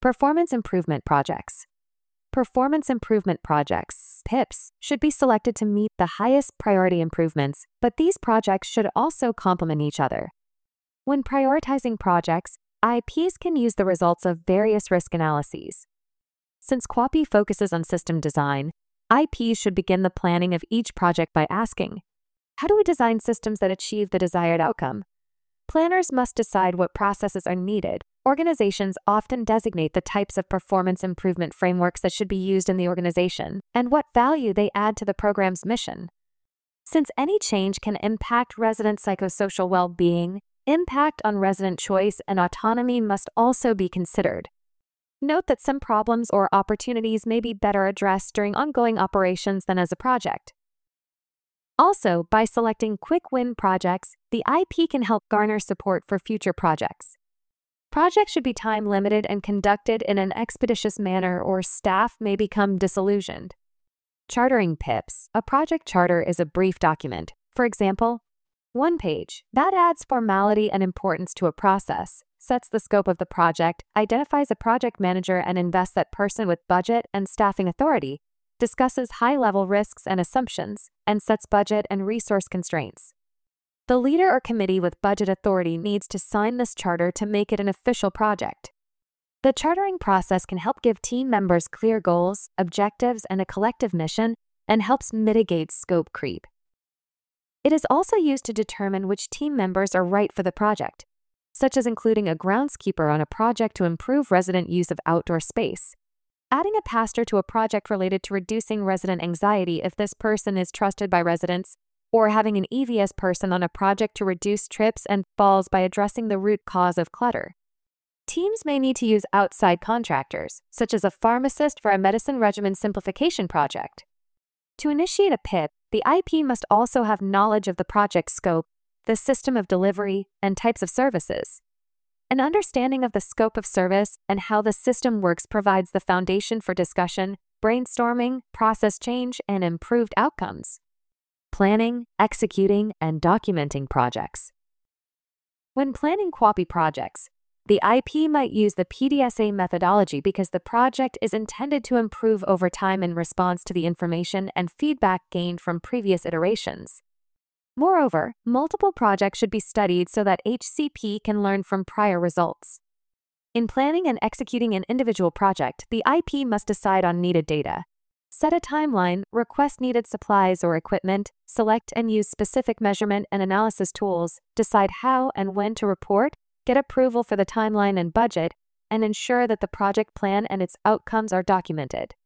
Performance Improvement Projects. Performance Improvement Projects, PIPs, should be selected to meet the highest priority improvements, but these projects should also complement each other. When prioritizing projects, IPs can use the results of various risk analyses. Since QAPI focuses on system design, IPs should begin the planning of each project by asking, how do we design systems that achieve the desired outcome? Planners must decide what processes are needed. Organizations often designate the types of performance improvement frameworks that should be used in the organization and what value they add to the program's mission. Since any change can impact resident psychosocial well-being, impact on resident choice and autonomy must also be considered. Note that some problems or opportunities may be better addressed during ongoing operations than as a project. Also, by selecting quick-win projects, the IP can help garner support for future projects. Projects should be time-limited and conducted in an expeditious manner, or staff may become disillusioned. Chartering PIPs. A project charter is a brief document, for example, one page, that adds formality and importance to a process, sets the scope of the project, identifies a project manager and invests that person with budget and staffing authority, discusses high-level risks and assumptions, and sets budget and resource constraints. The leader or committee with budget authority needs to sign this charter to make it an official project. The chartering process can help give team members clear goals, objectives, and a collective mission, and helps mitigate scope creep. It is also used to determine which team members are right for the project, such as including a groundskeeper on a project to improve resident use of outdoor space, adding a pastor to a project related to reducing resident anxiety if this person is trusted by residents, or having an EVS person on a project to reduce trips and falls by addressing the root cause of clutter. Teams may need to use outside contractors, such as a pharmacist for a medicine regimen simplification project. To initiate a PIP, the IP must also have knowledge of the project scope, the system of delivery, and types of services. An understanding of the scope of service and how the system works provides the foundation for discussion, brainstorming, process change, and improved outcomes. Planning, executing, and documenting projects. When planning QAPI projects, the IP might use the PDSA methodology because the project is intended to improve over time in response to the information and feedback gained from previous iterations. Moreover, multiple projects should be studied so that HCP can learn from prior results. In planning and executing an individual project, the IP must decide on needed data, set a timeline, request needed supplies or equipment, select and use specific measurement and analysis tools, decide how and when to report, get approval for the timeline and budget, and ensure that the project plan and its outcomes are documented.